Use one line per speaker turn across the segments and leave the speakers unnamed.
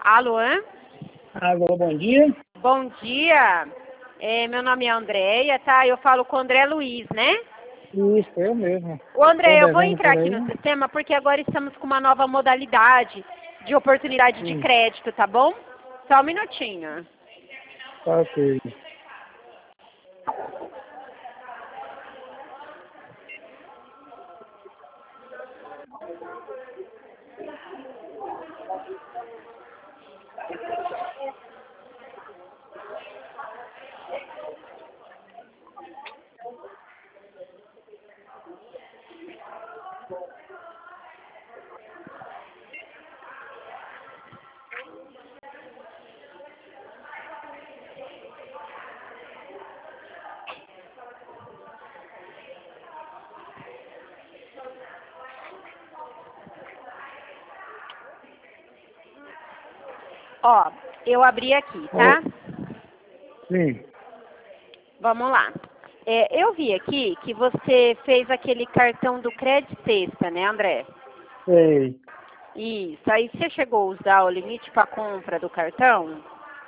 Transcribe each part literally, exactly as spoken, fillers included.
Alô?
Alô, bom dia.
Bom dia. É, meu nome é Andréia, tá? Eu falo com o André Luiz, né?
Isso, eu mesmo.
O André,
Tô
eu vou
devendo
entrar
por
aqui
aí.
no sistema porque agora estamos com uma nova modalidade de oportunidade de
Hum,
crédito, tá bom? Só um minutinho.
tá ok.
Ó, eu abri aqui, tá?
Sim,
Vamos lá. É, eu vi aqui que você fez aquele cartão do Crédito Sexta, né, André?
sei.
Isso. Aí você chegou a usar o limite para compra do cartão?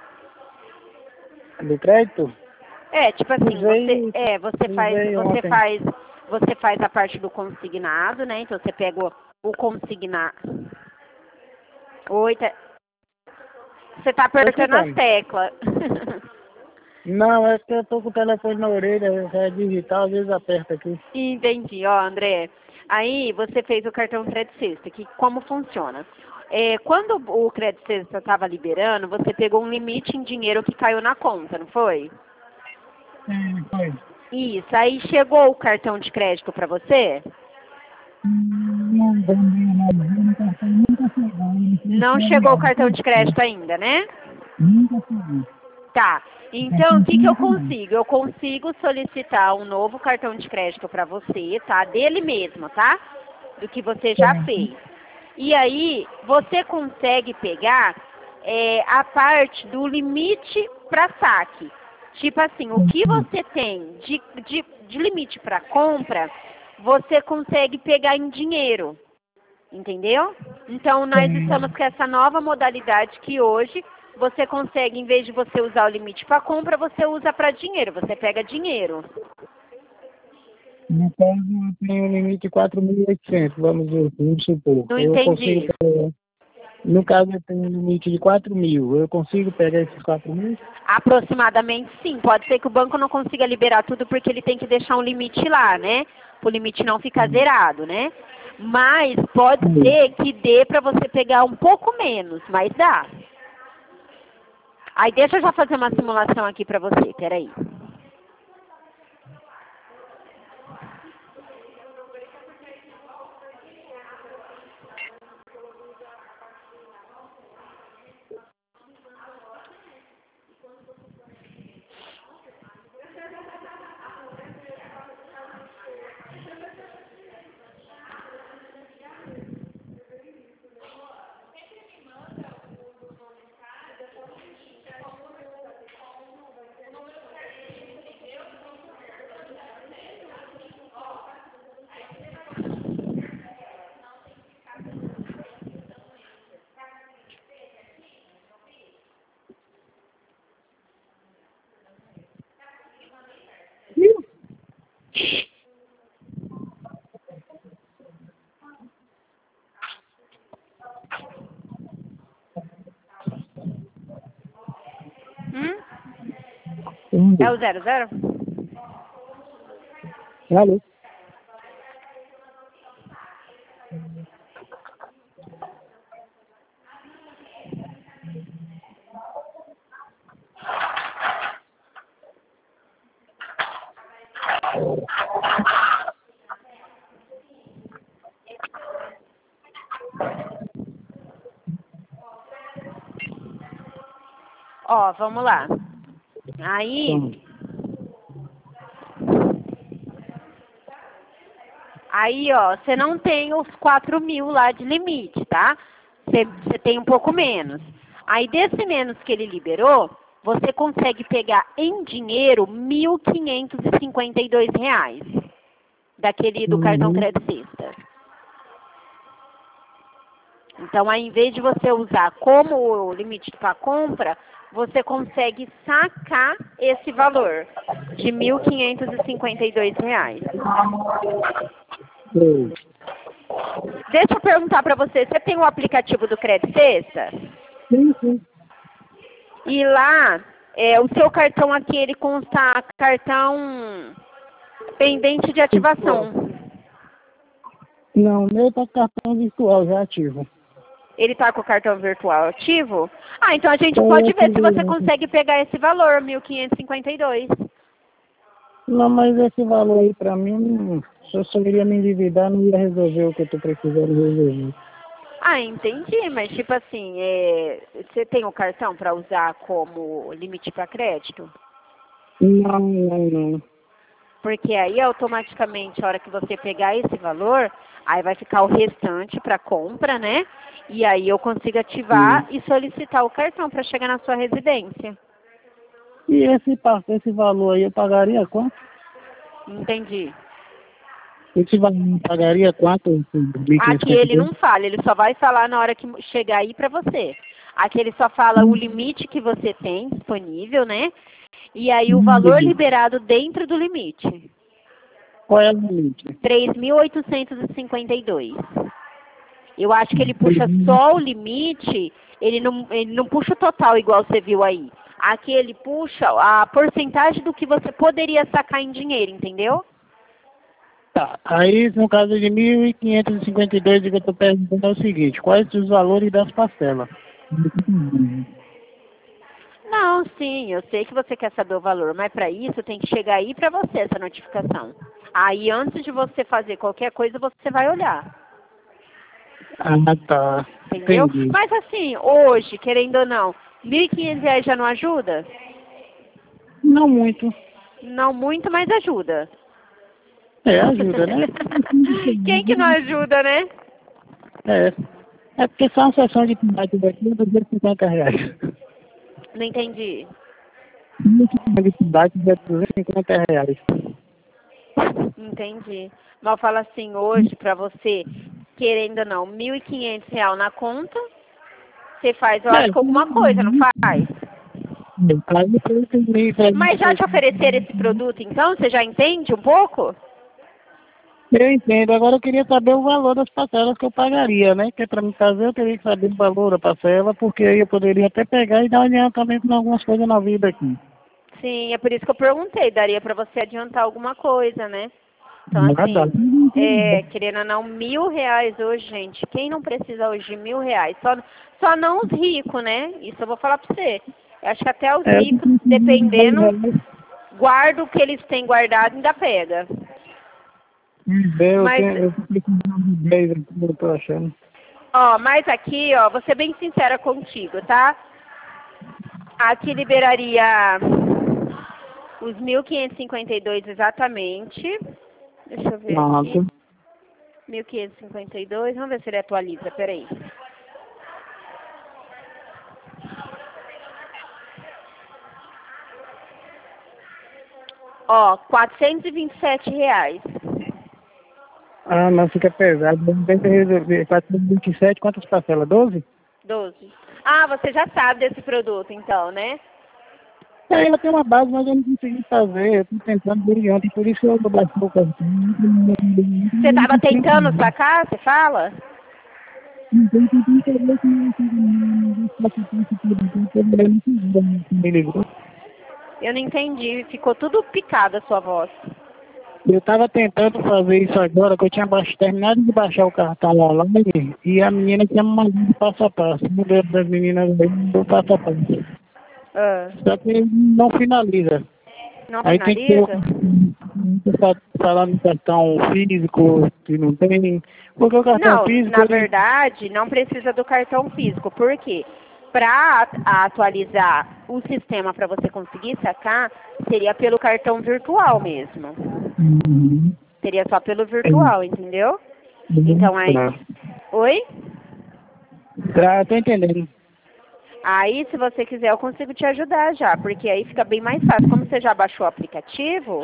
Do crédito?
É, tipo assim, você
Usei,
é, você faz,
usei
você
ontem.
faz, você faz a parte do consignado, né? Então você pega o, o consignado. Oi, tá- você tá
Tô
apertando as
escutando.
teclas.
Não, é que eu tô com o telefone na orelha, é digital, às vezes aperta aqui.
Entendi, ó, André. Aí você fez o cartão Crédito Sexta, que como funciona? É, quando o Crédito Sexta estava liberando, você pegou um limite em dinheiro que caiu na conta, não foi?
Sim, foi.
Isso. Aí chegou o cartão de crédito para você?
Não vendi nada, no cartão nunca chegou, ele foi
Não chegou o
extraviado,
cartão
tudo
de
certo.
crédito ainda, né?
Nunca chegou.
Tá.
O
Então,
cartão
o que, que eu
nunca não.
consigo? Eu consigo solicitar um novo cartão de crédito para você, tá? Dele mesmo, tá? Do que você já
Certo.
fez. E aí, você consegue pegar é, a parte do limite para saque. Tipo assim, o que
Sim,
você tem de, de, de limite para compra, você consegue pegar em dinheiro. Entendeu? Então, nós estamos
sim.
com essa nova modalidade que hoje você consegue, em vez de você usar o limite para compra, você usa para dinheiro, você pega dinheiro.
No caso, eu tenho um limite de quatro mil e oitocentos, vamos dizer, vamos supor.
Não
Eu consigo
entendi.
pegar. No caso, eu tenho um limite de quatro mil. Eu consigo pegar esses quatro mil?
Aproximadamente sim. Pode ser que o banco não consiga liberar tudo porque ele tem que deixar um limite lá, né? Para o limite não ficar
Sim.
zerado, né? Mas pode
Sim.
ser que dê para você pegar um pouco menos, mas dá. Aí deixa eu já fazer uma simulação aqui para você, peraí. Hum? É
Sim.
o zero zero?
Alô?
Ó, vamos lá. Aí,
Sim.
aí, ó, você não tem os quatro mil lá de limite, tá? Você você tem um pouco menos. Aí, desse menos que ele liberou, você consegue pegar em dinheiro mil quinhentos e cinquenta e dois reais daquele do cartão
Uhum.
Crédito Sexta. Então, aí, em vez de você usar como limite para compra, você consegue sacar esse valor de mil quinhentos e cinquenta e dois reais.
Sei.
Deixa eu perguntar para você, você tem o aplicativo do Crédito Sexta?
Sim, sim.
E lá, é, o seu cartão aqui, ele consta cartão pendente de ativação.
Não, o meu tá com cartão virtual já ativo.
Ele está com o cartão virtual ativo? Ah, então a gente
É,
pode ver se você
ativo.
consegue pegar esse valor, mil quinhentos e cinquenta e dois.
Não, mas esse valor aí pra mim, se eu só iria me endividar, não ia resolver o que eu tô precisando resolver.
Ah, entendi, mas tipo assim, é, você tem o cartão para usar como limite para crédito?
Não, não, não.
Porque aí automaticamente, a hora que você pegar esse valor, aí vai ficar o restante para compra, né? E aí eu consigo ativar
Sim.
e solicitar o cartão para chegar na sua residência.
E esse, pa- esse valor aí eu pagaria quanto?
Entendi.
Esse valor eu pagaria quanto? mil quinhentos
Aqui
e cinquenta e
ele
dois?
não fala, ele só vai falar na hora que chegar aí para você. Aqui ele só fala o limite que você tem disponível, né? E aí o valor liberado dentro do limite.
Qual é o limite?
três mil oitocentos e cinquenta e dois. Eu acho que ele puxa só o limite, ele não, ele não puxa o total igual você viu aí. Aqui ele puxa a porcentagem do que você poderia sacar em dinheiro, entendeu?
Tá, aí no caso de mil quinhentos e cinquenta e dois, o que eu estou perguntando é o seguinte, quais os valores das parcelas?
Não, sim, eu sei que você quer saber o valor, mas para isso tem que chegar aí para você essa notificação. Aí antes de você fazer qualquer coisa, você vai olhar,
Ah, tá,
entendeu?
entendi.
Mas assim, hoje, querendo ou não, mil e quinhentos reais já não ajuda?
Não muito.
Não muito, mas ajuda.
É, ajuda, né?
Quem que não ajuda, né?
É, é porque só uma sessão de tomate daqui é duzentos e cinquenta reais.
Não entendi.
Uma sessão de tomate é duzentos e cinquenta reais.
Entendi. Mas eu falo assim, hoje, pra você, querendo ou não, mil e quinhentos real na conta, você faz, eu
É,
acho que alguma coisa, não faz?
aí depois eu terminei pra
Mas já te ofereceram esse produto, então? Você já entende um pouco?
Eu entendo. Agora eu queria saber o valor das parcelas que eu pagaria, né? Que para me fazer eu teria que saber o valor da parcela, porque aí eu poderia até pegar e dar um adiantamento em algumas coisas na vida aqui.
Sim, é por isso que eu perguntei. Daria pra você adiantar alguma coisa, né? Então,
Não dá.
assim, é, querendo ou não, mil reais hoje, gente. Quem não precisa hoje de mil reais? Só, só não os ricos, né? Isso eu vou falar pra você. Eu acho que até os
É, eu
ricos,
preciso de dez
dependendo,
reais.
guarda o que eles têm guardado e ainda pega.
Eu
Mas,
tenho, eu tô precisando de dez aqui, eu tô achando.
ó, mas aqui, ó, vou ser bem sincera contigo, tá? Aqui liberaria os mil quinhentos e cinquenta e dois exatamente. Deixa eu ver aqui.
Pronto.
mil quinhentos e cinquenta e dois, vamos ver se ele atualiza, peraí. Ó, quatrocentos e vinte e sete reais.
Ah, não, fica pesado. Tem que resolver. quatrocentos e vinte e sete, quantas parcelas? doze?
doze. Ah, você já sabe desse produto, então, né?
É, ela tem uma base, mas eu não consegui fazer. Eu tô tentando desde ontem, por isso eu baixei o cartão.
Você tava tentando sacar, você fala?
Me ligou.
Eu não entendi, ficou tudo picado a sua voz.
Eu estava tentando fazer isso agora, que eu tinha baix... terminado de baixar o cartão online e a menina tinha me mandado de passo a passo. O modelo das meninas aí mandou passo a passo.
Ah,
Só que não finaliza.
não
Aí tem que ter
finaliza?
o falar no cartão físico que não tem. Porque o cartão
Não,
físico
na
ele.
verdade, não precisa do cartão físico. Por quê? Para atualizar o sistema para você conseguir sacar, seria pelo cartão virtual mesmo.
Uhum.
Seria só pelo virtual, entendeu? Então aí.
Tá.
Oi?
Tá, tô entendendo.
Aí, se você quiser, eu consigo te ajudar já, porque aí fica bem mais fácil. Como você já baixou o aplicativo,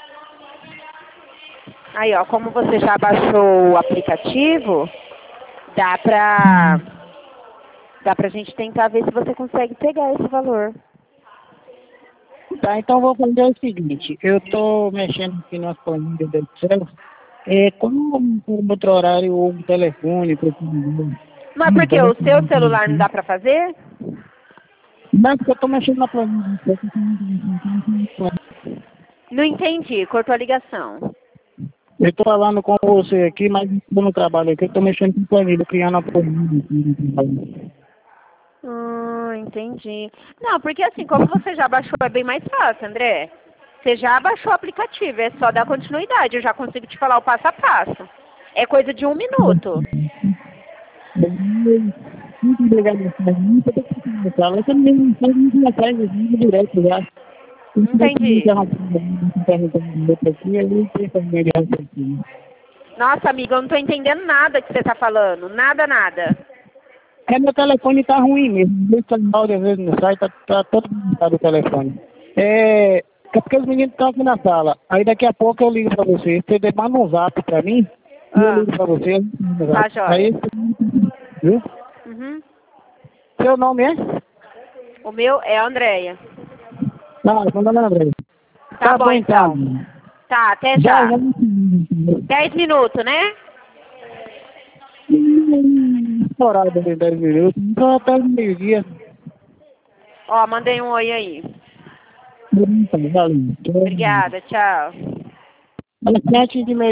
aí, ó, como você já baixou o aplicativo, Dá pra... Dá pra gente tentar ver se você consegue pegar esse valor.
Tá, então vou fazer o seguinte, eu tô mexendo aqui nas planilhas do Excel, é, como um outro horário ou um telefone, pra eu poder-
Mas por que? O seu celular não dá pra fazer?
Não, porque eu tô mexendo na planilha do Excel.
Não entendi, cortou a ligação.
Eu tô falando com você aqui, mas eu não trabalho aqui, eu tô mexendo com planilha, criando a planilha aqui.
Hum, entendi. Não, porque assim, como você já baixou, é bem mais fácil, André. Você já baixou o aplicativo, é só dar continuidade. Eu já consigo te falar o passo a passo. É coisa de um minuto.
Muito obrigado, muito obrigado. Essa menina faz muito atrás, direto já.
Entendi.
Aqui,
Nossa, amiga, eu não tô entendendo nada que você tá falando. Nada, nada.
é, meu telefone tá ruim mesmo. Esse sinal, às vezes no site tá, tá todo mundo o telefone. É, é porque os meninos estão aqui na sala. Aí daqui a pouco eu ligo pra você. Você manda um zap pra mim e eu
Ah,
ligo pra você.
tá
Aí,
joia.
viu?
Uhum.
Seu nome é?
O meu é a Andréia.
Não, meu nome é André.
Tá,
Tá
bom,
bom então.
então. Tá, até
Já,
já.
já.
Dez minutos, né?
Estourado de dez minutos. Então até meio-dia.
Ó, mandei um oi aí.
Valeu.
Obrigada, tchau.
Às sete de meia.